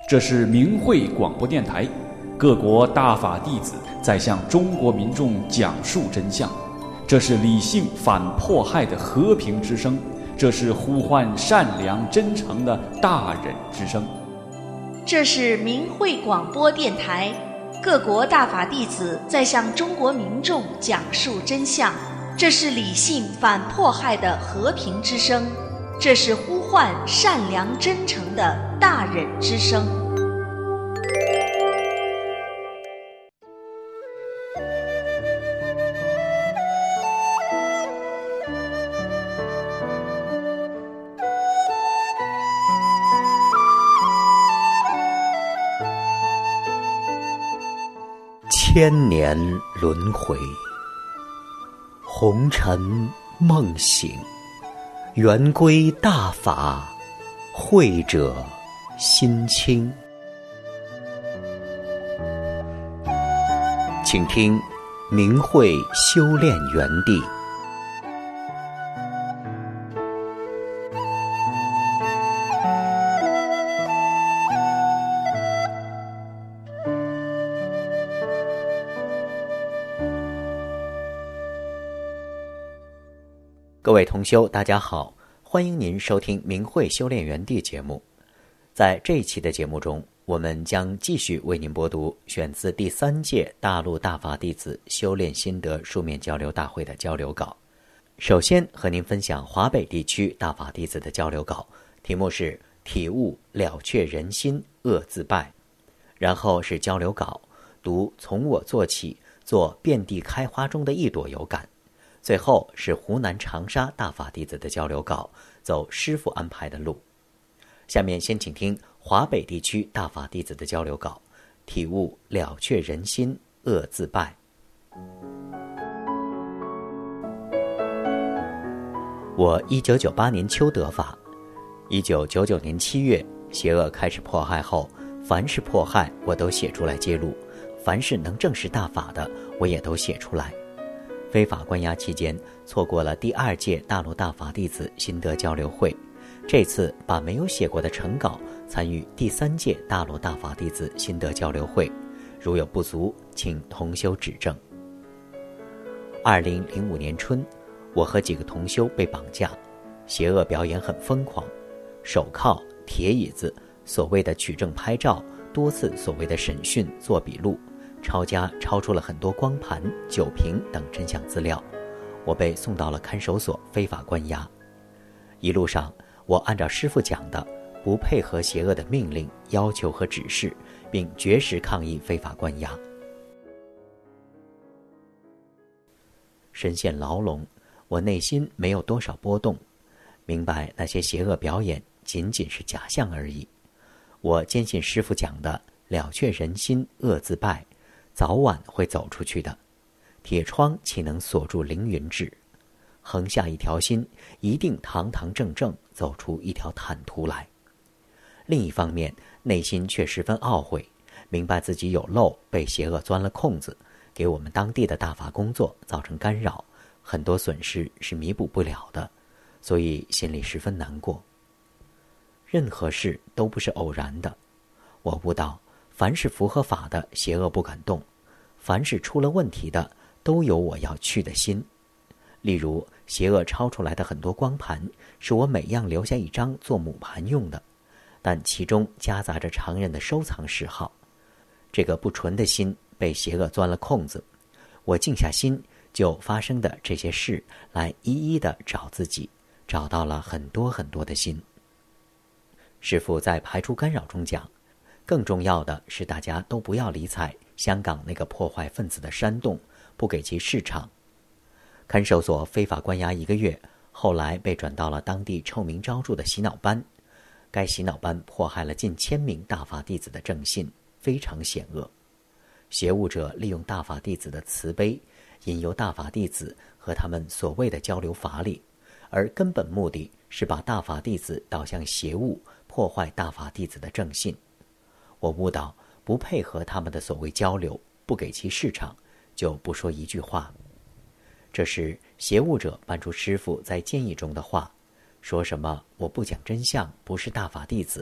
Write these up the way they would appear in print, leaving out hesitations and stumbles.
这是明慧广播电台，各国大法弟子在向中国民众讲述真相。这是理性反迫害的和平之声，这是呼唤善良真诚的大忍之声。 这是明慧广播电台，各国大法弟子在向中国民众讲述真相。这是理性反迫害的和平之声，这是呼唤善良真诚的大忍之声。 千年轮回，红尘梦醒，圆归大法，慧者心清。请听明慧修炼园地。各位同修，大家好，欢迎您收听明慧修炼园地节目。在这一期的节目中，我们将继续为您播读选自第3届大陆大法弟子修炼心得书面交流大会的交流稿。首先和您分享华北地区大法弟子的交流稿，题目是体悟了却人心，恶自败。然后是交流稿，读从我做起，做遍地开花中的一朵有感。最后是湖南长沙大法弟子的交流稿，走师父安排的路。下面先请听华北地区大法弟子的交流稿，体悟了却人心，恶自败。我1998年秋得法，1999年7月，邪恶开始迫害后，凡是迫害我都写出来揭露，凡是能证实大法的，我也都写出来。非法关押期间，错过了第2届大陆大法弟子心得交流会，这次把没有写过的成稿参与第3届大陆大法弟子心得交流会，如有不足，请同修指正。2005年春，我和几个同修被绑架，邪恶表演很疯狂，手铐、铁椅子，所谓的取证拍照，多次所谓的审讯做笔录，抄家抄出了很多光盘、酒瓶等真相资料，我被送到了看守所非法关押。一路上，我按照师父讲的，不配合邪恶的命令、要求和指示，并绝食抗议非法关押。身陷牢笼，我内心没有多少波动，明白那些邪恶表演仅仅是假象而已。我坚信师父讲的了却人心，恶自败，早晚会走出去的，铁窗岂能锁住凌云志？横下一条心，一定堂堂正正走出一条坦途来。另一方面，内心却十分懊悔，明白自己有漏，被邪恶钻了空子，给我们当地的大法工作造成干扰，很多损失是弥补不了的，所以心里十分难过。任何事都不是偶然的，我悟到凡是符合法的，邪恶不敢动；凡是出了问题的，都有我要去的心。例如，邪恶抄出来的很多光盘，是我每样留下一张做母盘用的，但其中夹杂着常人的收藏嗜好。这个不纯的心被邪恶钻了空子，我静下心，就发生的这些事来一一的找自己，找到了很多很多的心。师父在排除干扰中讲，更重要的是大家都不要理睬香港那个破坏分子的煽动，不给其市场。看守所非法关押1个月，后来被转到了当地臭名昭著的洗脑班。该洗脑班迫害了近1000名大法弟子的正信，非常险恶。邪物者利用大法弟子的慈悲，引诱大法弟子和他们所谓的交流法理，而根本目的是把大法弟子导向邪物，破坏大法弟子的正信。我悟到，不配合他们的所谓交流，不给其市场，就不说一句话。这是邪物者搬出师父在建议中的话，说什么我不讲真相，不是大法弟子，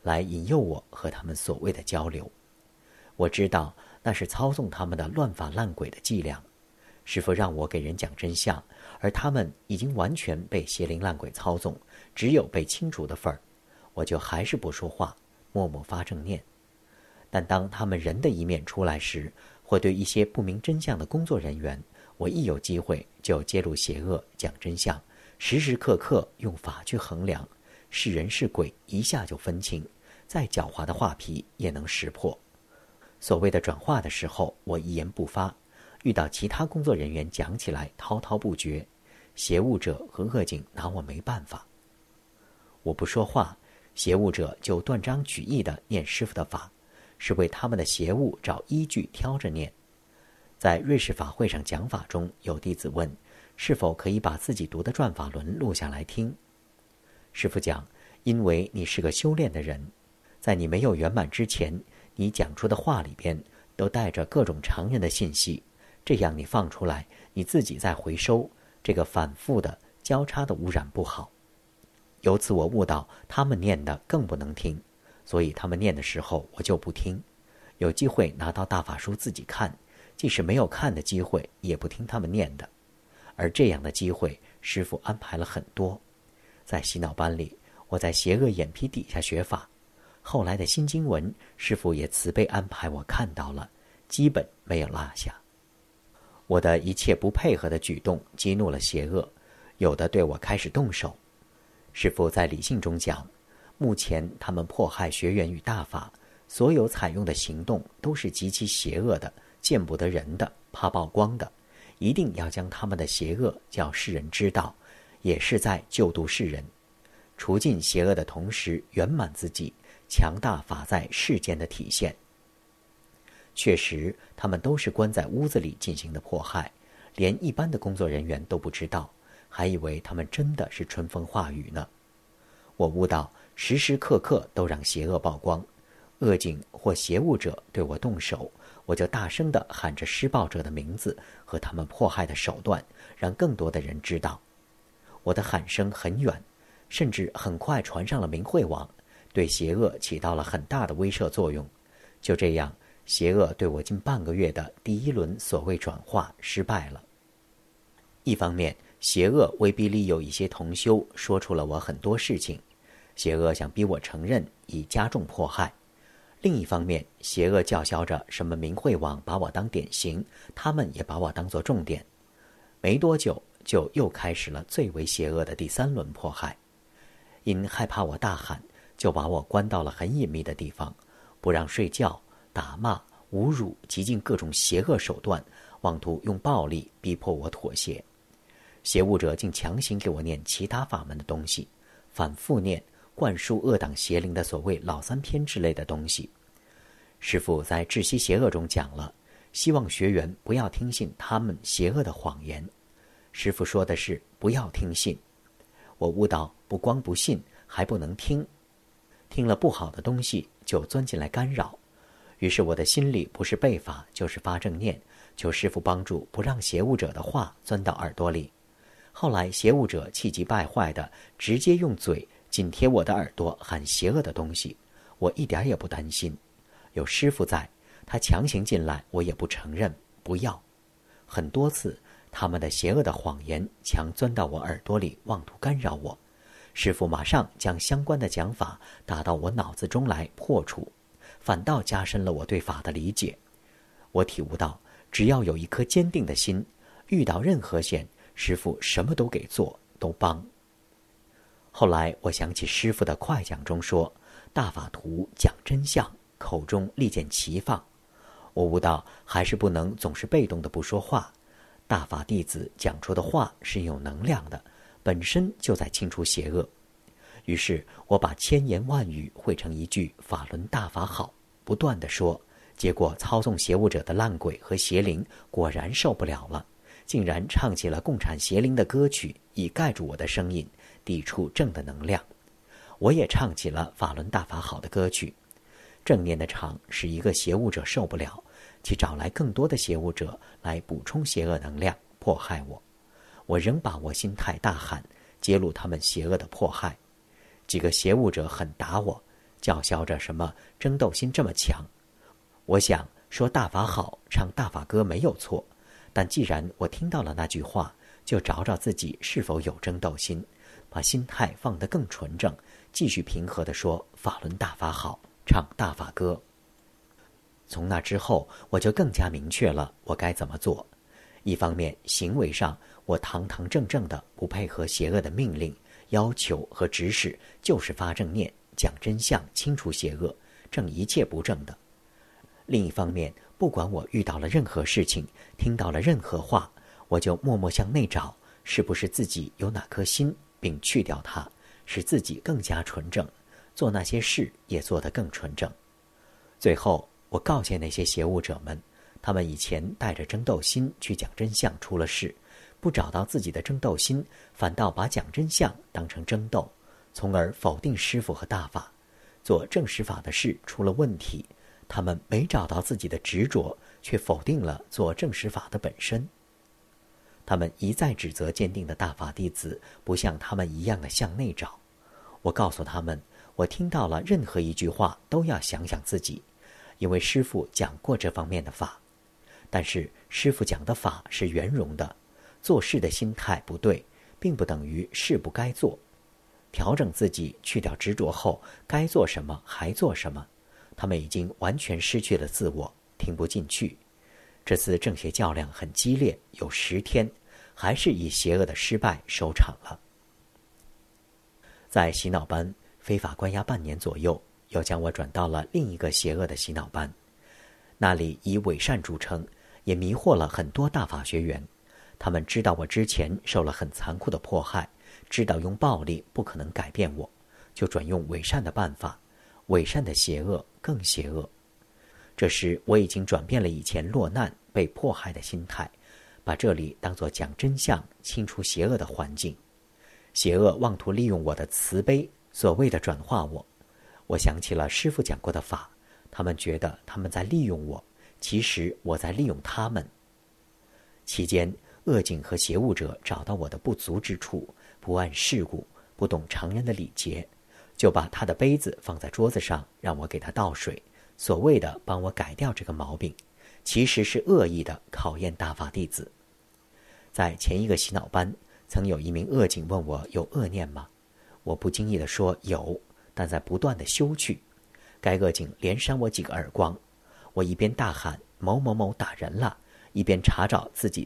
来引诱我和他们所谓的交流。我知道那是操纵他们的乱法烂鬼的伎俩。师父让我给人讲真相，而他们已经完全被邪灵烂鬼操纵，只有被清除的份儿。我就还是不说话，默默发正念。但当他们人的一面出来时，或对一些不明真相的工作人员，我一有机会就揭露邪恶，讲真相，时时刻刻用法去衡量，是人是鬼一下就分清，再狡猾的画皮也能识破。所谓的转化的时候，我一言不发，遇到其他工作人员讲起来滔滔不绝，邪物者和恶警拿我没办法。我不说话，邪物者就断章取义地念师父的法，是为他们的邪物找依据挑着念。在瑞士法会上讲法中，有弟子问是否可以把自己读的转法轮录下来听。师父讲，因为你是个修炼的人，在你没有圆满之前，你讲出的话里边都带着各种常人的信息，这样你放出来，你自己再回收，这个反复的交叉的污染不好。由此我悟到他们念的更不能听，所以他们念的时候我就不听。有机会拿到大法书自己看，即使没有看的机会也不听他们念的。而这样的机会师父安排了很多。在洗脑班里，我在邪恶眼皮底下学法，后来的新经文师父也慈悲安排我看到了，基本没有落下。我的一切不配合的举动激怒了邪恶，有的对我开始动手。师父在理性中讲，目前他们迫害学员与大法，所有采用的行动都是极其邪恶的，见不得人的，怕曝光的，一定要将他们的邪恶叫世人知道，也是在救度世人，除尽邪恶的同时圆满自己，强大法在世间的体现。确实他们都是关在屋子里进行的迫害，连一般的工作人员都不知道，还以为他们真的是春风化雨呢。我悟到时时刻刻都让邪恶曝光，恶警或邪物者对我动手，我就大声地喊着施暴者的名字和他们迫害的手段，让更多的人知道。我的喊声很远，甚至很快传上了明慧网，对邪恶起到了很大的威慑作用。就这样，邪恶对我近半个月的第一轮所谓转化失败了。一方面，邪恶威逼利诱一些同修说出了我很多事情，邪恶想逼我承认，以加重迫害。另一方面，邪恶叫嚣着什么明慧网把我当典型，他们也把我当作重点。没多久就又开始了最为邪恶的第三轮迫害。因害怕我大喊，就把我关到了很隐秘的地方，不让睡觉，打骂、侮辱，极尽各种邪恶手段，妄图用暴力逼迫我妥协。邪物者竟强行给我念其他法门的东西，反复念，灌输恶党邪灵的所谓老三篇之类的东西。师父在窒息邪恶中讲了，希望学员不要听信他们邪恶的谎言。师父说的是不要听信。我悟到不光不信，还不能听，听了不好的东西就钻进来干扰。于是我的心里不是背法就是发正念，求师父帮助，不让邪物者的话钻到耳朵里。后来邪物者气急败坏的直接用嘴紧贴我的耳朵喊邪恶的东西，我一点也不担心，有师父在，他强行进来我也不承认，不要。很多次他们的邪恶的谎言强钻到我耳朵里，妄图干扰我，师父马上将相关的讲法打到我脑子中来破除，反倒加深了我对法的理解。我体悟到，只要有一颗坚定的心，遇到任何险，师父什么都给做，都帮。后来我想起师父的快讲中说，大法图讲真相，口中利剑齐放。我悟到还是不能总是被动的不说话，大法弟子讲出的话是有能量的，本身就在清除邪恶。于是我把千言万语汇成一句法轮大法好，不断地说，结果操纵邪物者的烂鬼和邪灵果然受不了了，竟然唱起了共产邪灵的歌曲，以盖住我的声音，抵触正的能量。我也唱起了法轮大法好的歌曲。正念的场使一个邪物者受不了，其找来更多的邪物者来补充邪恶能量，迫害我。我仍把握心态大喊，揭露他们邪恶的迫害。几个邪物者狠打我， 叫嚣着什么争斗心这么强。我想说大法好，唱大法歌没有错，但既然我听到了那句话，就找找自己是否有争斗心，把心态放得更纯正，继续平和地说法轮大法好，唱大法歌。从那之后，我就更加明确了我该怎么做。一方面，行为上我堂堂正正的不配合邪恶的命令、要求和指使，就是发正念、讲真相、清除邪恶、正一切不正的。另一方面，不管我遇到了任何事情，听到了任何话，我就默默向内找，是不是自己有哪颗心，并去掉它，使自己更加纯正，做那些事也做得更纯正。最后，我告诫那些邪物者们，他们以前带着争斗心去讲真相出了事，不找到自己的争斗心，反倒把讲真相当成争斗，从而否定师父和大法，做正实法的事出了问题。他们没找到自己的执着，却否定了做正实法的本身。他们一再指责坚定的大法弟子不像他们一样的向内找。我告诉他们，我听到了任何一句话都要想想自己，因为师父讲过这方面的法。但是师父讲的法是圆融的，做事的心态不对，并不等于事不该做。调整自己，去掉执着后，该做什么还做什么。他们已经完全失去了自我，听不进去。这次正邪较量很激烈，有10天，还是以邪恶的失败收场了。在洗脑班非法关押半年左右，又将我转到了另一个邪恶的洗脑班，那里以伪善著称，也迷惑了很多大法学员。他们知道我之前受了很残酷的迫害，知道用暴力不可能改变我，就转用伪善的办法。伪善的邪恶更邪恶。这时我已经转变了以前落难被迫害的心态，把这里当作讲真相、清除邪恶的环境。邪恶妄图利用我的慈悲，所谓的转化我。我想起了师父讲过的法，他们觉得他们在利用我，其实我在利用他们。期间，恶警和邪物者找到我的不足之处，不谙世故，不懂常人的礼节，就把他的杯子放在桌子上，让我给他倒水，所谓的帮我改掉这个毛病，其实是恶意的考验大法弟子。在前一个洗脑班，曾有一名恶警问我有恶念吗？我不经意地说有，但在不断地修去。该恶警连扇我几个耳光，我一边大喊某某某打人了，一边查找自己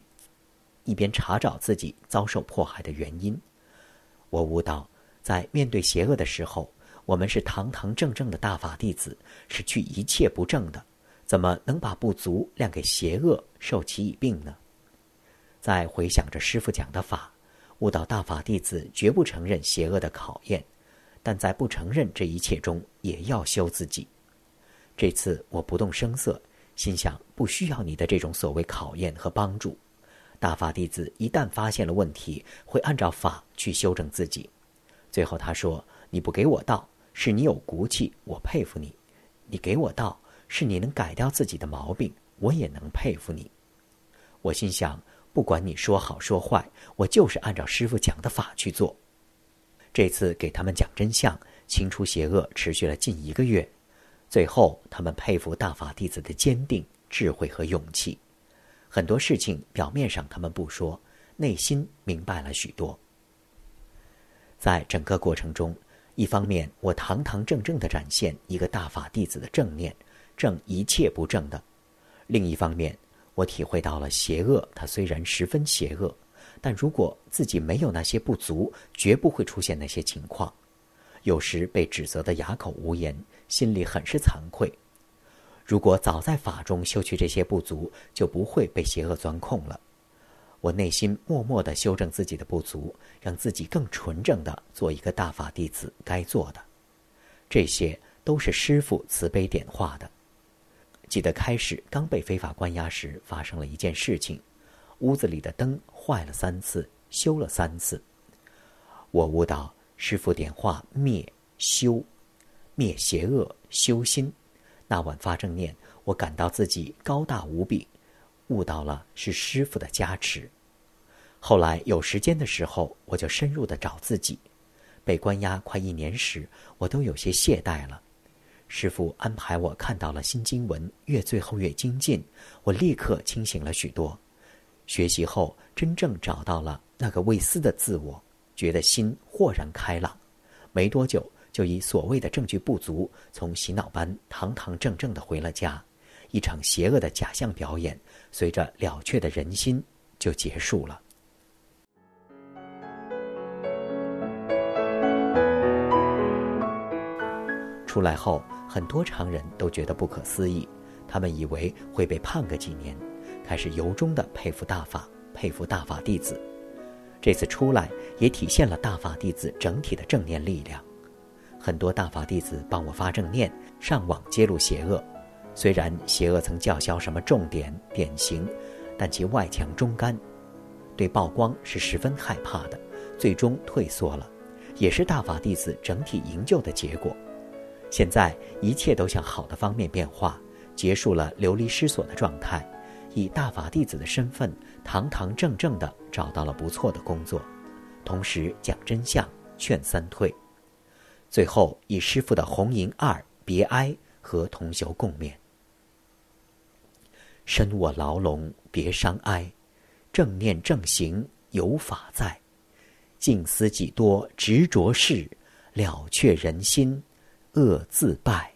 遭受迫害的原因。我悟到，在面对邪恶的时候，我们是堂堂正正的大法弟子，是去一切不正的，怎么能把不足晾给邪恶，受其以病呢？在回想着师父讲的法，悟到大法弟子绝不承认邪恶的考验，但在不承认这一切中也要修自己。这次我不动声色，心想不需要你的这种所谓考验和帮助。大法弟子一旦发现了问题，会按照法去修正自己。最后他说，你不给我道，是你有骨气，我佩服你；你给我道，是你能改掉自己的毛病，我也能佩服你。我心想，不管你说好说坏，我就是按照师父讲的法去做。这次给他们讲真相，清除邪恶，持续了近1个月。最后他们佩服大法弟子的坚定、智慧和勇气。很多事情表面上他们不说，内心明白了许多。在整个过程中，一方面我堂堂正正地展现一个大法弟子的正念，正一切不正的；另一方面，我体会到了邪恶，它虽然十分邪恶，但如果自己没有那些不足，绝不会出现那些情况。有时被指责得哑口无言，心里很是惭愧。如果早在法中修去这些不足，就不会被邪恶钻空了。我内心默默地修正自己的不足，让自己更纯正地做一个大法弟子该做的。这些都是师父慈悲点化的。记得开始刚被非法关押时，发生了一件事情，屋子里的灯坏了3次，修了3次。我悟到师父点化灭修，灭邪恶，修心。那晚发正念，我感到自己高大无比，悟到了是师父的加持。后来有时间的时候，我就深入地找自己。被关押快1年时，我都有些懈怠了， 师父安排我看到了新经文，越最后越精进，我立刻清醒了许多。学习后，真正找到了那个未思的自我，觉得心豁然开朗。没多久，就以所谓的证据不足，从洗脑班堂堂正正地回了家。一场邪恶的假象表演，随着了却的人心就结束了。出来后，很多常人都觉得不可思议，他们以为会被判个几年，开始由衷地佩服大法，佩服大法弟子。这次出来也体现了大法弟子整体的正念力量。很多大法弟子帮我发正念，上网揭露邪恶。虽然邪恶曾叫嚣什么重点典型，但其外强中干，对曝光是十分害怕的，最终退缩了，也是大法弟子整体营救的结果。现在一切都向好的方面变化，结束了流离失所的状态，以大法弟子的身份堂堂正正地找到了不错的工作，同时讲真相，劝三退。最后以师父的红银二别哀和同修共勉。身卧牢笼别伤哀，正念正行有法在，静思己多执着事，了却人心恶自败。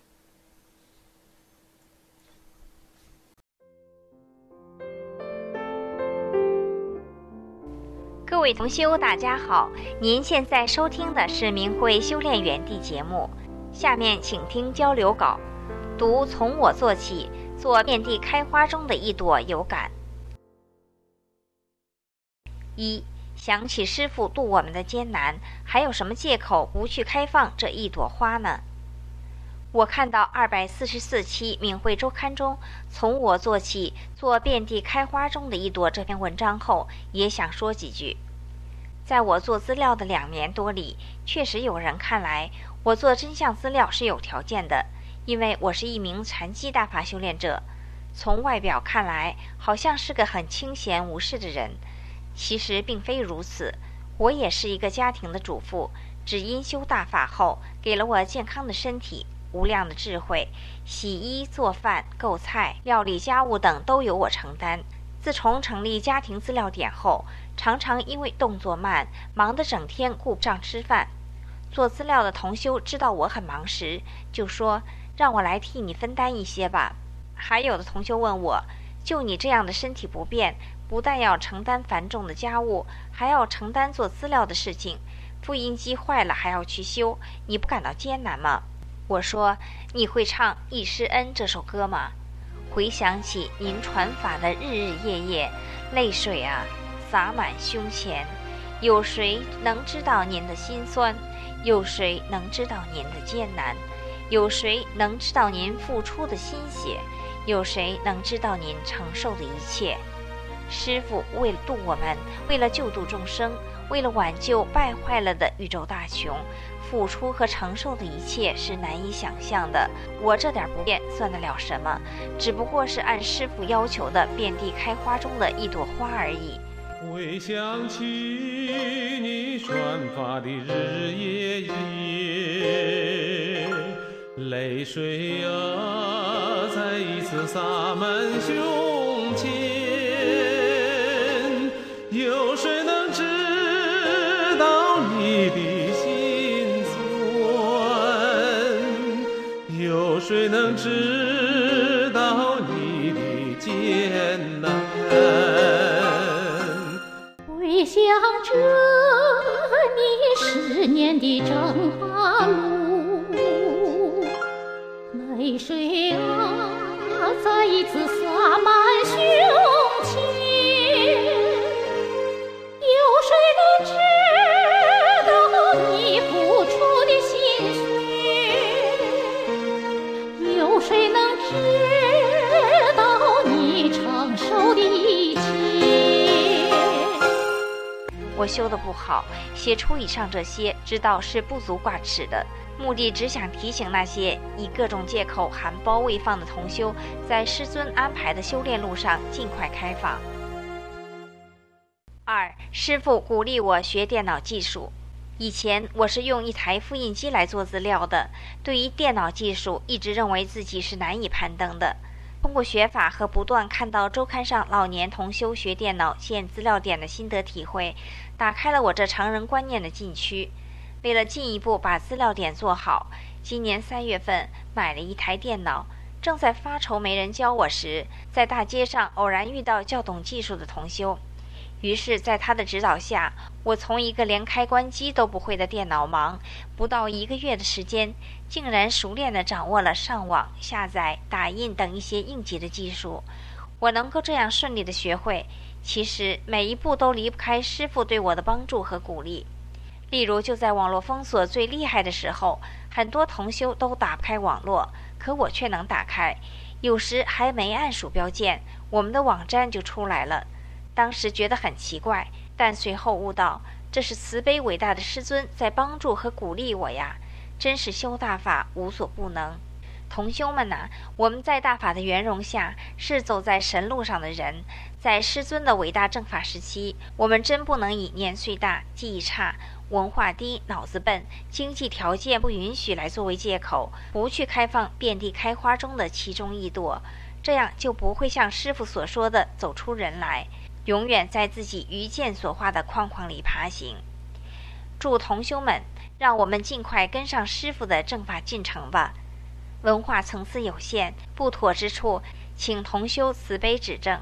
各位同修大家好，您现在收听的是明慧修炼园地节目，下面请听交流稿，读从我做起，做遍地开花中的一朵有感。一，想起师父度我们的艰难，还有什么借口不去开放这一朵花呢？我看到244期明慧周刊中从我做起，做遍地开花中的一朵这篇文章后，也想说几句。在我做资料的2年多里，确实有人看来我做真相资料是有条件的，因为我是一名禅机大法修炼者，从外表看来好像是个很清闲无事的人，其实并非如此。我也是一个家庭的主妇，只因修大法后给了我健康的身体，无量的智慧，洗衣做饭购菜料理家务等都由我承担。自从成立家庭资料点后，常常因为动作慢，忙得整天顾不上吃饭。做资料的同修知道我很忙时，就说让我来替你分担一些吧。还有的同修问我，就你这样的身体不便，不但要承担繁重的家务，还要承担做资料的事情，复印机坏了还要去修，你不感到艰难吗？我说，你会唱《忆师恩》这首歌吗？回想起您传法的日日夜夜，泪水啊洒满胸前，有谁能知道您的辛酸？有谁能知道您的艰难？有谁能知道您付出的心血？有谁能知道您承受的一切？师父为了度我们，为了救度众生，为了挽救败坏了的宇宙大雄，付出和承受的一切是难以想象的。我这点不便算得了什么？只不过是按师父要求的遍地开花中的一朵花而已。 回想起你传法的日夜夜，泪水啊再一次洒满胸前，有谁能知道你的心酸？有谁能知道你的艰难？ 回想着你10年的征伐路，泪水啊再一次洒满胸前，有谁能知道你付出的心血？有谁能知道你承受的一切？ 我修得不好，写出以上这些，知道是不足挂齿的，目的只想提醒那些以各种借口含苞未放的同修，在师尊安排的修炼路上尽快开放。2. 师父鼓励我学电脑技术。 以前我是用一台复印机来做资料的，对于电脑技术一直认为自己是难以攀登的。通过学法和不断看到周刊上老年同修学电脑建资料点的心得体会，打开了我这常人观念的禁区。为了进一步把资料点做好，今年3月份买了一台电脑，正在发愁没人教我时，在大街上偶然遇到较懂技术的同修，于是在他的指导下，我从一个连开关机都不会的电脑盲，不到1个月的时间，竟然熟练地掌握了上网、下载、打印等一些应急的技术。我能够这样顺利地学会，其实每一步都离不开师父对我的帮助和鼓励。例如，就在网络封锁最厉害的时候，很多同修都打不开网络，可我却能打开，有时还没按鼠标键，我们的网站就出来了。当时觉得很奇怪，但随后悟到，这是慈悲伟大的师尊在帮助和鼓励我呀，真是修大法无所不能。同修们呐，我们在大法的圆融下，是走在神路上的人。在师尊的伟大正法时期，我们真不能以年岁大、记忆差、文化低、脑子笨、经济条件不允许来作为借口，不去开放遍地开花中的其中一朵，这样就不会像师父所说的走出人来，永远在自己愚见所化的框框里爬行。祝同修们，让我们尽快跟上师父的正法进程吧。文化层次有限，不妥之处，请同修慈悲指正。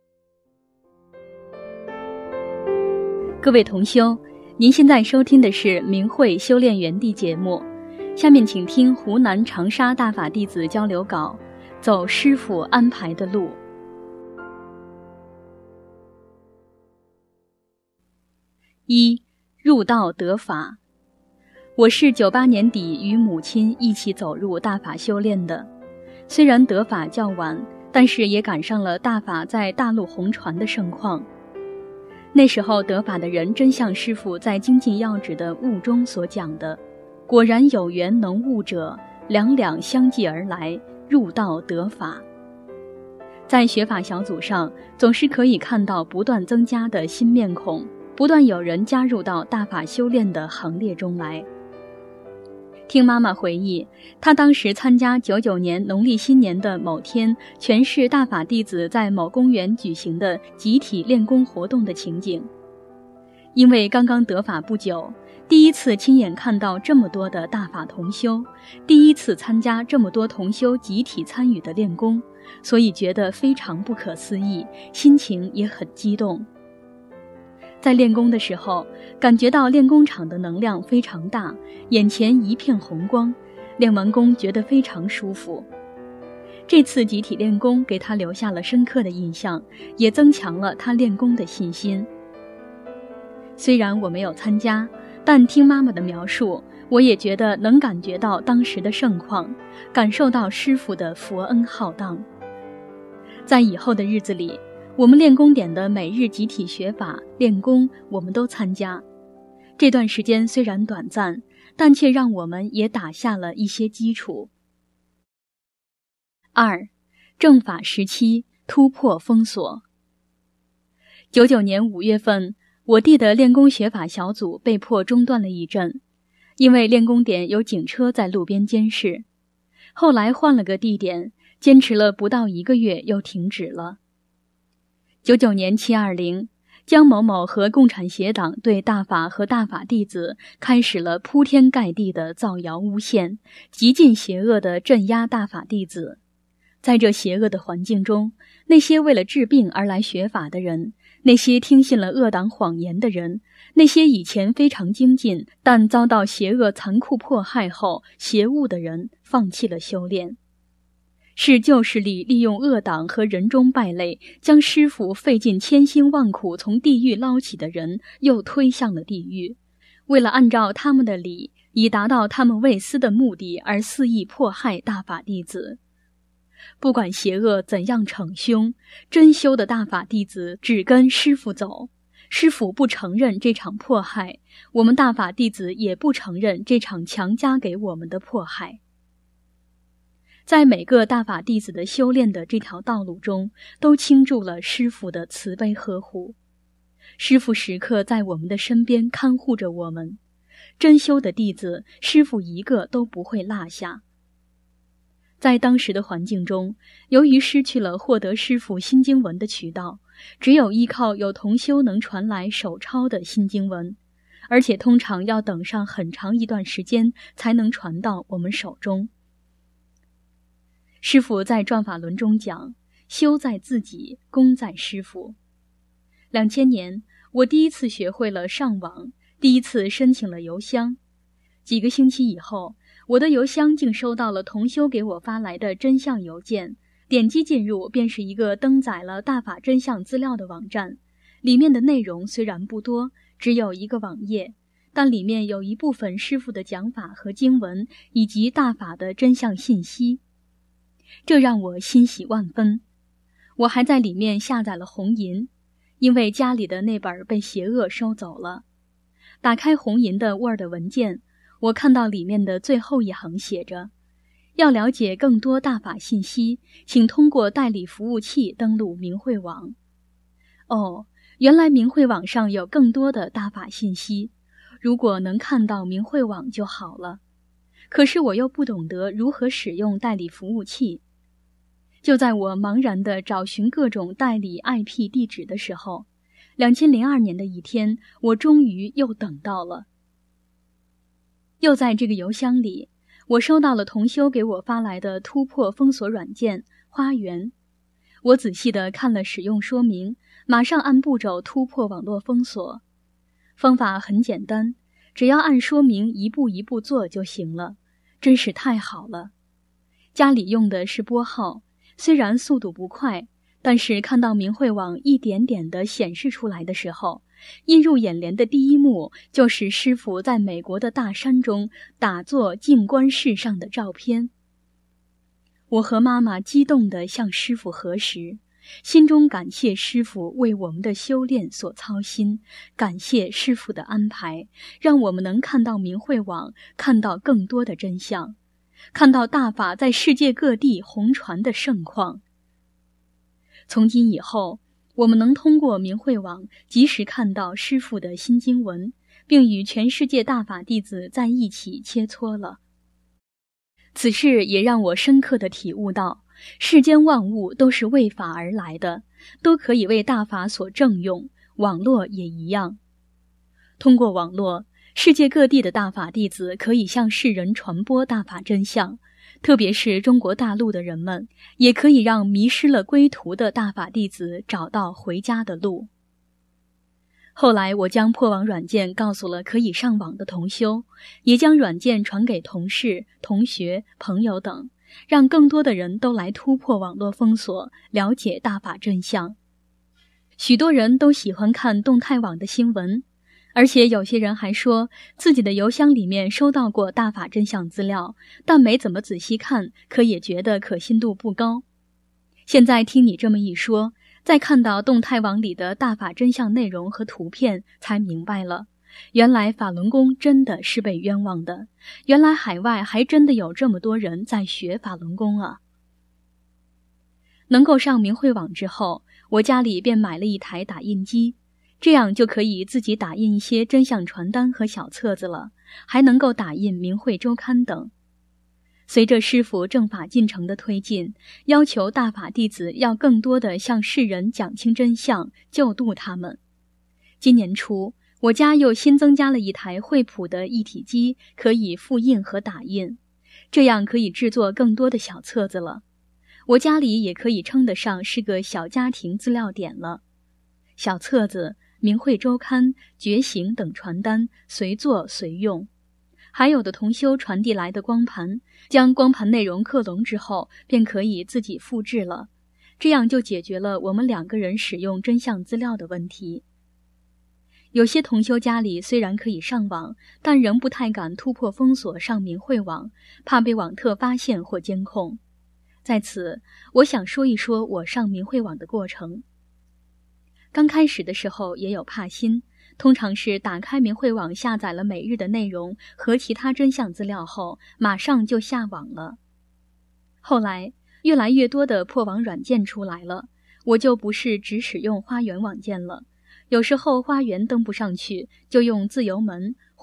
各位同修，您现在收听的是明慧修炼园地节目，下面请听湖南长沙大法弟子交流稿，走师父安排的路。1. 入道得法。我是98年底与母亲一起走入大法修炼的，虽然得法较晚，但是也赶上了大法在大陆红传的盛况。那时候得法的人真像师父在精进要旨的悟中所讲的，果然有缘能悟者，两两相继而来，入道得法。在学法小组上，总是可以看到不断增加的新面孔，不断有人加入到大法修炼的行列中来。听妈妈回忆，她当时参加99年农历新年的某天，全市大法弟子在某公园举行的集体练功活动的情景。因为刚刚得法不久，第一次亲眼看到这么多的大法同修，第一次参加这么多同修集体参与的练功，所以觉得非常不可思议，心情也很激动。在练功的时候，感觉到练功场的能量非常大，眼前一片红光，练完功觉得非常舒服。这次集体练功给他留下了深刻的印象，也增强了他练功的信心。虽然我没有参加，但听妈妈的描述，我也觉得能感觉到当时的盛况，感受到师父的佛恩浩荡。在以后的日子里，我们练功点的每日集体学法练功，我们都参加。这段时间虽然短暂，但却让我们也打下了一些基础。2. 正法时期突破封锁。99年5月份，我弟的练功学法小组被迫中断了一阵，因为练功点有警车在路边监视。后来换了个地点，坚持了不到1个月又停止了。99年720，江某某和共产协党对大法和大法弟子开始了铺天盖地的造谣诬陷，极尽邪恶的镇压大法弟子。在这邪恶的环境中，那些为了治病而来学法的人，那些听信了恶党谎言的人，那些以前非常精进但遭到邪恶残酷迫害后邪恶的人，放弃了修炼。是旧势力利用恶党和人中败类，将师父费尽千辛万苦从地狱捞起的人又推向了地狱，为了按照他们的理，以达到他们为私的目的而肆意迫害大法弟子。不管邪恶怎样逞凶，真修的大法弟子只跟师父走。师父不承认这场迫害，我们大法弟子也不承认这场强加给我们的迫害。在每个大法弟子的修炼的这条道路中，都倾注了师父的慈悲呵护。师父时刻在我们的身边看护着我们， 真修的弟子，师父一个都不会落下。在当时的环境中，由于失去了获得师父新经文的渠道，只有依靠有同修能传来手抄的新经文，而且通常要等上很长一段时间才能传到我们手中。师父在转法轮中讲，修在自己，功在师父。2000年，我第一次学会了上网，第一次申请了邮箱。几个星期以后，我的邮箱竟收到了同修给我发来的真相邮件，点击进入便是一个登载了大法真相资料的网站，里面的内容虽然不多，只有一个网页，但里面有一部分师父的讲法和经文，以及大法的真相信息，这让我欣喜万分。我还在里面下载了红银，因为家里的那本被邪恶收走了。打开红银的 Word 文件，我看到里面的最后一行写着，要了解更多大法信息，请通过代理服务器登录明慧网。哦，原来明慧网上有更多的大法信息，如果能看到明慧网就好了。可是我又不懂得如何使用代理服务器。就在我茫然地找寻各种代理 IP 地址的时候，2002年的一天，我终于又等到了。又在这个邮箱里，我收到了同修给我发来的突破封锁软件花园。我仔细地看了使用说明，马上按步骤突破网络封锁。方法很简单，只要按说明一步一步做就行了，真是太好了。家里用的是拨号，虽然速度不快，但是看到明慧网一点点地显示出来的时候，映入眼帘的第一幕就是师父在美国的大山中打坐静观世上的照片。我和妈妈激动地向师父核实，心中感谢师父为我们的修炼所操心，感谢师父的安排，让我们能看到明慧网，看到更多的真相，看到大法在世界各地弘传的盛况。从今以后，我们能通过明慧网及时看到师父的新经文，并与全世界大法弟子在一起切磋了。此事也让我深刻地体悟到，世间万物都是为法而来的，都可以为大法所正用，网络也一样。通过网络，世界各地的大法弟子可以向世人传播大法真相，特别是中国大陆的人们，也可以让迷失了归途的大法弟子找到回家的路。后来我将破网软件告诉了可以上网的同修，也将软件传给同事、同学、朋友等，让更多的人都来突破网络封锁，了解大法真相。许多人都喜欢看动态网的新闻，而且有些人还说自己的邮箱里面收到过大法真相资料，但没怎么仔细看，可也觉得可信度不高。现在听你这么一说，再看到动态网里的大法真相内容和图片，才明白了，原来法轮功真的是被冤枉的，原来海外还真的有这么多人在学法轮功啊。能够上明慧网之后，我家里便买了一台打印机，这样就可以自己打印一些真相传单和小册子了，还能够打印明慧周刊等。随着师父正法进程的推进，要求大法弟子要更多地向世人讲清真相，救度他们。今年初，我家又新增加了一台惠普的一体机，可以复印和打印，这样可以制作更多的小册子了。我家里也可以称得上是个小家庭资料点了。小册子、明慧周刊、觉醒等传单，随做随用。还有的同修传递来的光盘，将光盘内容刻拢之后，便可以自己复制了，这样就解决了我们2个人使用真相资料的问题。有些同修家里虽然可以上网，但仍不太敢突破封锁上明慧网，怕被网特发现或监控。在此，我想说一说我上明慧网的过程。刚开始的时候也有怕心，通常是打开明慧网下载了每日的内容和其他真相资料后，马上就下网了。后来越来越多的破网软件出来了，我就不是只使用花园网件了，有时候花园登不上去，就用自由门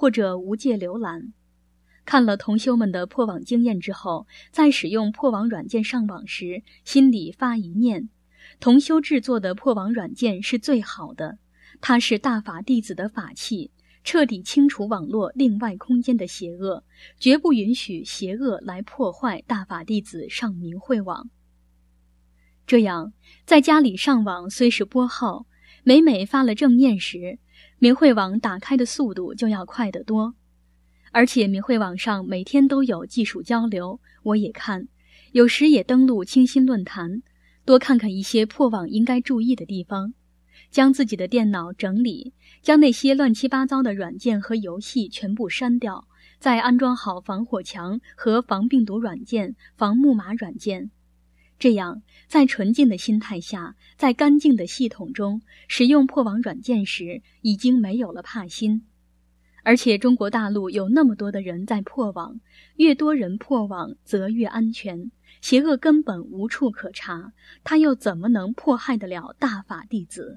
或者无界浏览。看了同修们的破网经验之后，在使用破网软件上网时，心里发一念：同修制作的破网软件是最好的，它是大法弟子的法器，彻底清除网络另外空间的邪恶，绝不允许邪恶来破坏大法弟子上明慧网。这样，在家里上网虽是拨号，每发了正念时，明慧网打开的速度就要快得多。而且明慧网上每天都有技术交流，我也看，有时也登录清心论坛，多看看一些破网应该注意的地方，将自己的电脑整理，将那些乱七八糟的软件和游戏全部删掉，再安装好防火墙和防病毒软件、防木马软件。这样，在纯净的心态下，在干净的系统中使用破网软件时，已经没有了怕心。而且中国大陆有那么多的人在破网，越多人破网则越安全，邪恶根本无处可查，他又怎么能迫害得了大法弟子？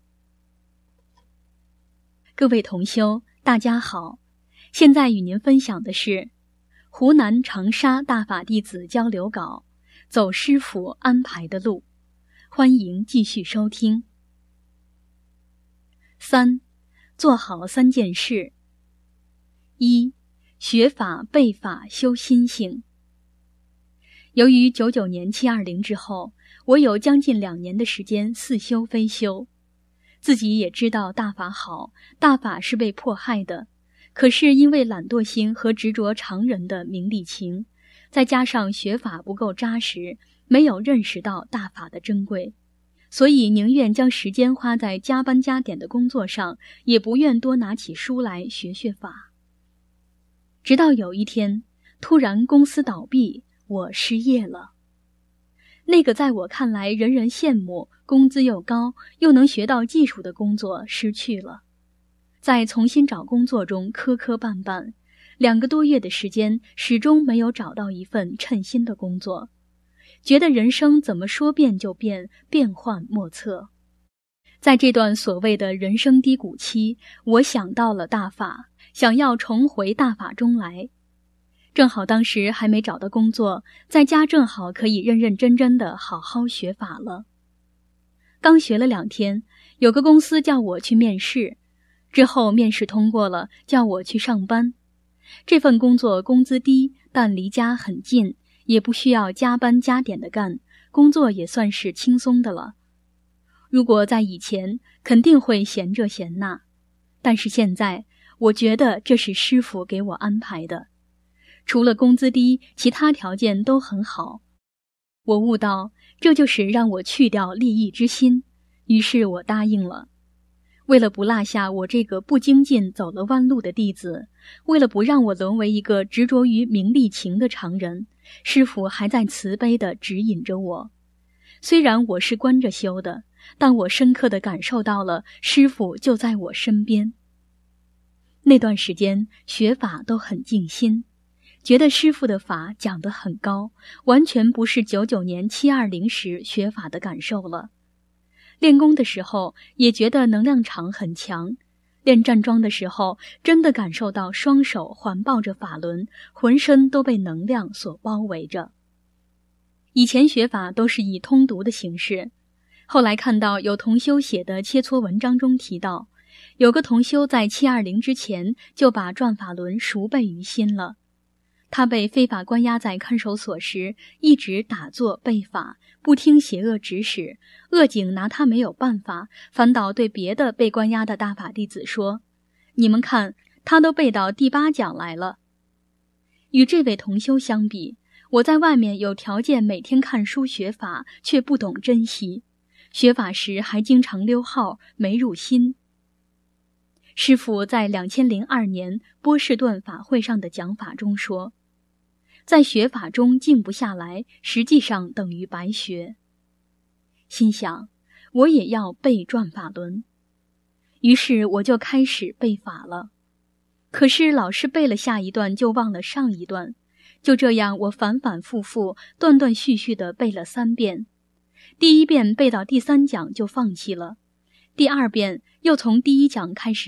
各位同修，大家好，现在与您分享的是湖南长沙大法弟子交流稿，走师父安排的路，欢迎继续收听。3. 做好3件事。1. 学法背法修心性。由于99年720之后，我有将近2年的时间似修非修，自己也知道大法好，大法是被迫害的，可是因为懒惰心和执着常人的名利情，再加上学法不够扎实，没有认识到大法的珍贵，所以宁愿将时间花在加班加点的工作上，也不愿多拿起书来学法。直到有一天，突然公司倒闭，我失业了。那个在我看来人人羡慕、工资又高、又能学到技术的工作失去了。在重新找工作中磕磕绊绊，2个多月的时间，始终没有找到一份称心的工作，觉得人生怎么说变就变，变幻莫测。在这段所谓的人生低谷期，我想到了大法，想要重回大法中来。正好当时还没找到工作，在家正好可以认认真真的好好学法了。刚学了2天，有个公司叫我去面试，之后面试通过了，叫我去上班。这份工作工资低，但离家很近，也不需要加班加点的干，工作也算是轻松的了。如果在以前，肯定会嫌这嫌那，但是现在，我觉得这是师父给我安排的。除了工资低，其他条件都很好。我悟到，这就是让我去掉利益之心，于是我答应了。为了不落下我这个不精进走了弯路的弟子，为了不让我沦为一个执着于名利情的常人，师父还在慈悲地指引着我。虽然我是关着修的，但我深刻地感受到了师父就在我身边。那段时间学法都很静心，觉得师父的法讲得很高，完全不是99年720时学法的感受了。练功的时候也觉得能量场很强，练站桩的时候真的感受到双手环抱着法轮，浑身都被能量所包围着。以前学法都是以通读的形式，后来看到有同修写的切磋文章中提到，有个同修在720之前就把转法轮熟背于心了。他被非法关押在看守所时，一直打坐背法，不听邪恶指使，恶警拿他没有办法，反倒对别的被关押的大法弟子说：“你们看，他都背到第8讲来了。”与这位同修相比，我在外面有条件每天看书学法，却不懂珍惜，学法时还经常溜号，没入心。师父在2002年波士顿法会上的讲法中说，在学法中静不下来，实际上等于白学。心想，我也要背转法轮，于是我就开始背法了。可是老是背了下一段就忘了上一段，就这样我反反复复断断续续地背了3遍。第1遍背到第3讲就放弃了，第2遍又从第1讲开始，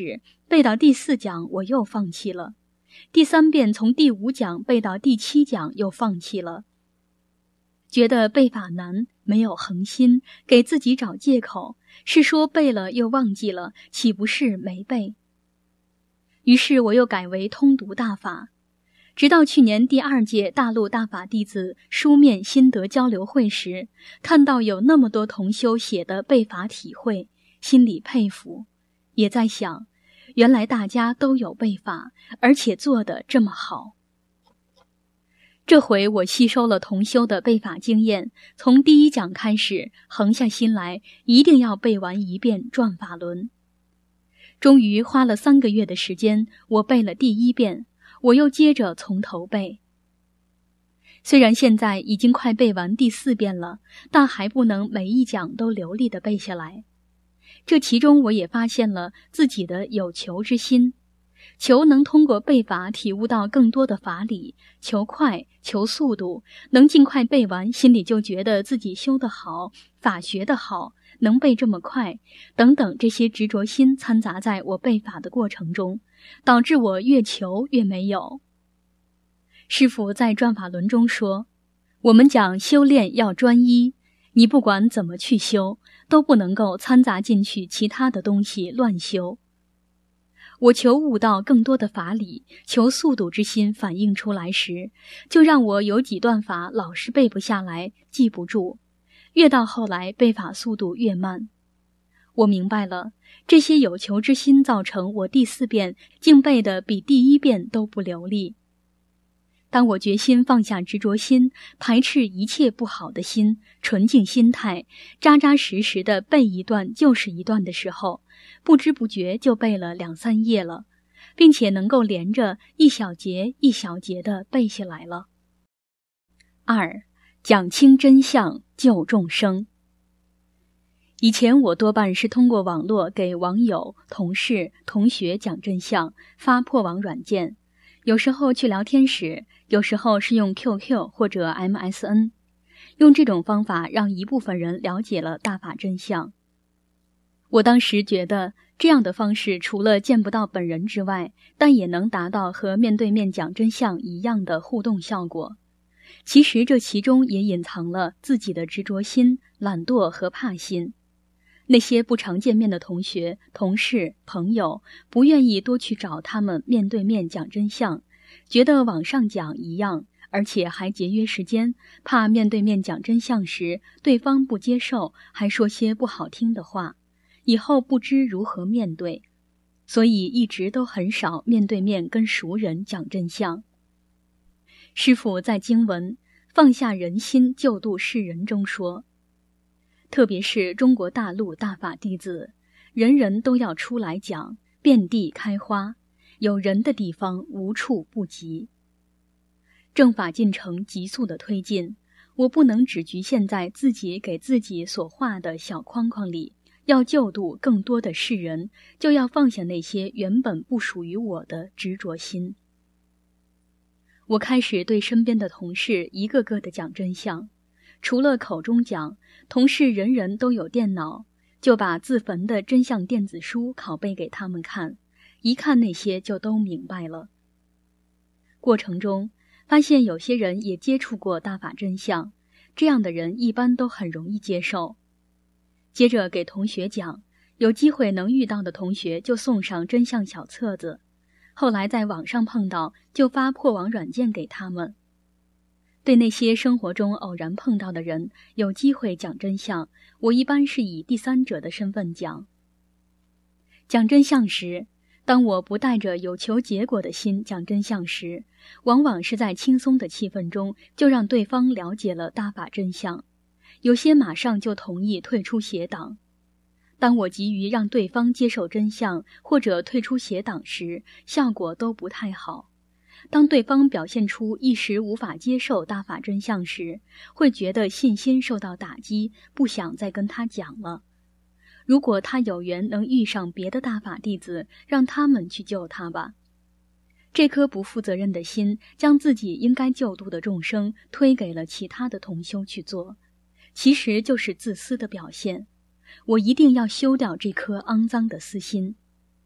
背到第4讲我又放弃了，第3遍从第5讲背到第7讲又放弃了，觉得背法难，没有恒心，给自己找借口，是说背了又忘记了，岂不是没背？于是我又改为通读大法，直到去年第2届大陆大法弟子书面心得交流会时，看到有那么多同修写的背法体会，心里佩服，也在想，原来大家都有背法，而且做得这么好。这回我吸收了同修的背法经验，从第1讲开始，横下心来，一定要背完1遍转法轮。终于花了3个月的时间，我背了第1遍，我又接着从头背。虽然现在已经快背完第4遍了，但还不能每一讲都流利地背下来。这其中我也发现了自己的有求之心，求能通过背法体悟到更多的法理，求快，求速度，能尽快背完，心里就觉得自己修得好，法学得好，能背这么快，等等，这些执着心掺杂在我背法的过程中，导致我越求越没有。师父在转法轮中说，我们讲修炼要专一，你不管怎么去修，都不能够掺杂进去其他的东西乱修。我求悟到更多的法理，求速度之心反映出来时，就让我有几段法老是背不下来，记不住，越到后来背法速度越慢。我明白了，这些有求之心造成我第4遍竟背得比第1遍都不流利。当我决心放下执着心，排斥一切不好的心，纯净心态，扎扎实实地背一段就是一段的时候，不知不觉就背了2-3页了，并且能够连着一小节一小节地背下来了。2. 讲清真相，救众生。以前我多半是通过网络给网友、同事、同学讲真相，发破网软件，有时候去聊天室，有时候是用 QQ 或者 MSN， 用这种方法让一部分人了解了大法真相。我当时觉得这样的方式除了见不到本人之外，但也能达到和面对面讲真相一样的互动效果。其实这其中也隐藏了自己的执着心、懒惰和怕心。那些不常见面的同学、同事、朋友，不愿意多去找他们面对面讲真相，觉得网上讲一样，而且还节约时间，怕面对面讲真相时对方不接受，还说些不好听的话，以后不知如何面对，所以一直都很少面对面跟熟人讲真相。师父在经文《放下人心救度世人》中说，特别是中国大陆大法弟子，人人都要出来讲，遍地开花，有人的地方无处不及。正法进程急速的推进，我不能只局限在自己给自己所画的小框框里，要救度更多的世人，就要放下那些原本不属于我的执着心。我开始对身边的同事一个个的讲真相，除了口中讲，同事人人都有电脑，就把自焚的真相电子书拷贝给他们看，一看那些就都明白了。过程中发现有些人也接触过大法真相，这样的人一般都很容易接受。接着给同学讲，有机会能遇到的同学就送上真相小册子，后来在网上碰到就发破网软件给他们。对那些生活中偶然碰到的人，有机会讲真相，我一般是以第三者的身份讲。讲真相时，当我不带着有求结果的心讲真相时，往往是在轻松的气氛中就让对方了解了大法真相，有些马上就同意退出邪党。当我急于让对方接受真相或者退出邪党时，效果都不太好。当对方表现出一时无法接受大法真相时，会觉得信心受到打击，不想再跟他讲了。如果他有缘能遇上别的大法弟子，让他们去救他吧。这颗不负责任的心，将自己应该救度的众生推给了其他的同修去做，其实就是自私的表现。我一定要修掉这颗肮脏的私心。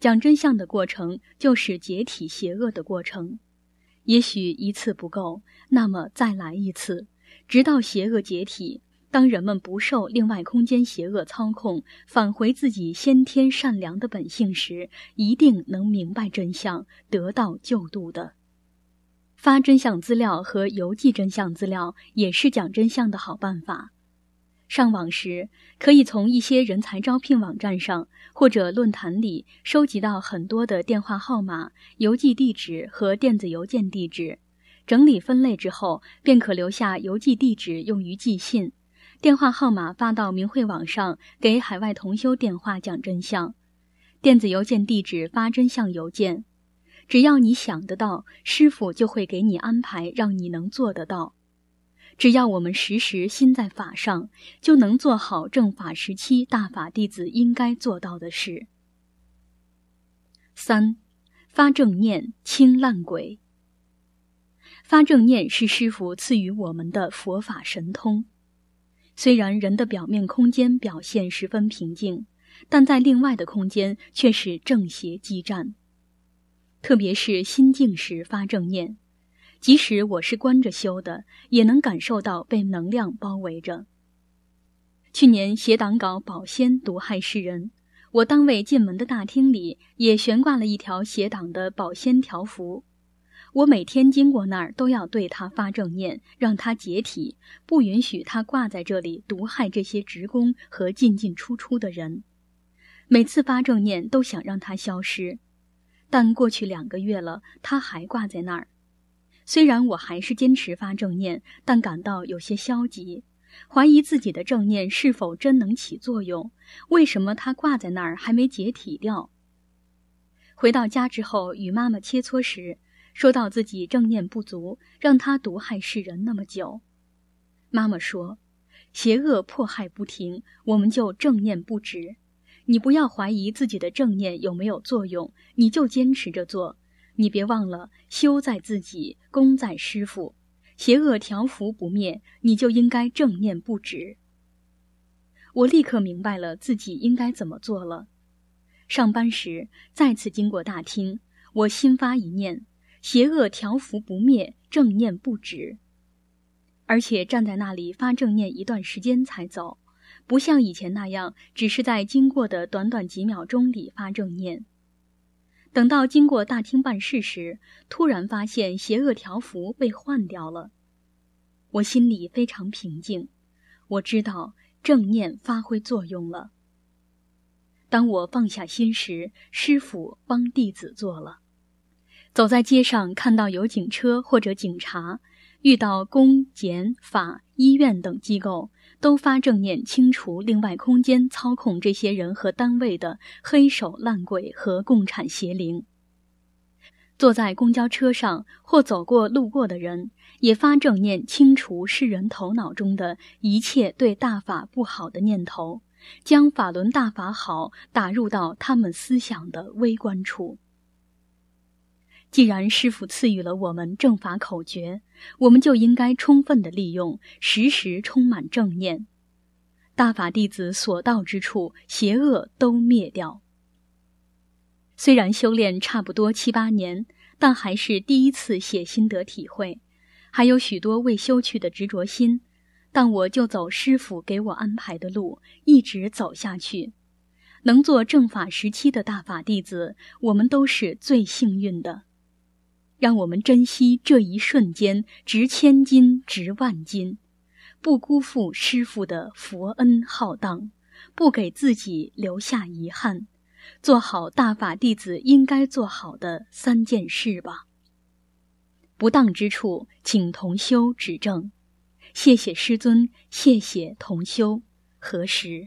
讲真相的过程就是解体邪恶的过程。也许一次不够，那么再来一次，直到邪恶解体。当人们不受另外空间邪恶操控，返回自己先天善良的本性时，一定能明白真相，得到救度的。发真相资料和邮寄真相资料也是讲真相的好办法。上网时，可以从一些人才招聘网站上或者论坛里收集到很多的电话号码、邮寄地址和电子邮件地址，整理分类之后，便可留下邮寄地址用于寄信，电话号码发到明慧网上给海外同修电话讲真相，电子邮件地址发真相邮件。只要你想得到，师父就会给你安排让你能做得到。只要我们时时心在法上，就能做好正法时期大法弟子应该做到的事。3. 发正念，清烂鬼。发正念是师父赐予我们的佛法神通。虽然人的表面空间表现十分平静，但在另外的空间却是正邪激战。特别是心静时发正念，即使我是关着修的，也能感受到被能量包围着。去年邪党搞保鲜毒害世人，我单位进门的大厅里也悬挂了一条邪党的保鲜条幅。我每天经过那儿都要对他发正念，让他解体，不允许他挂在这里毒害这些职工和进进出出的人。每次发正念都想让他消失，但过去2个月了，他还挂在那儿。虽然我还是坚持发正念，但感到有些消极，怀疑自己的正念是否真能起作用，为什么他挂在那儿还没解体掉。回到家之后与妈妈切磋时，说到自己正念不足，让他毒害世人那么久。妈妈说，邪恶迫害不停，我们就正念不止。你不要怀疑自己的正念有没有作用，你就坚持着做。你别忘了，修在自己，功在师父。邪恶条伏不灭，你就应该正念不止。我立刻明白了自己应该怎么做了。上班时再次经过大厅，我心发一念，邪恶条伏不灭，正念不止。而且站在那里发正念一段时间才走，不像以前那样只是在经过的短短几秒钟里发正念。等到经过大厅办事时，突然发现邪恶条幅被换掉了。我心里非常平静，我知道正念发挥作用了。当我放下心时，师父帮弟子做了。走在街上看到有警车或者警察，遇到公检法医院等机构，都发正念清除另外空间操控这些人和单位的黑手烂鬼和共产邪灵。坐在公交车上或走过路过的人，也发正念清除世人头脑中的一切对大法不好的念头，将法轮大法好打入到他们思想的微观处。既然师父赐予了我们正法口诀，我们就应该充分的利用，时时充满正念。大法弟子所到之处，邪恶都灭掉。虽然修炼差不多7、8年，但还是第一次写心得体会，还有许多未修去的执着心，但我就走师父给我安排的路，一直走下去。能做正法时期的大法弟子，我们都是最幸运的。让我们珍惜这一瞬间，值千金，值万金，不辜负师父的佛恩浩荡，不给自己留下遗憾，做好大法弟子应该做好的3件事吧。不当之处，请同修指正。谢谢师尊，谢谢同修。何时？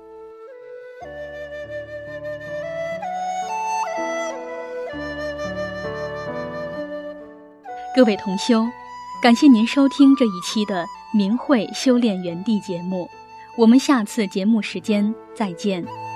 各位同修，感谢您收听这一期的明慧修炼园地节目，我们下次节目时间再见。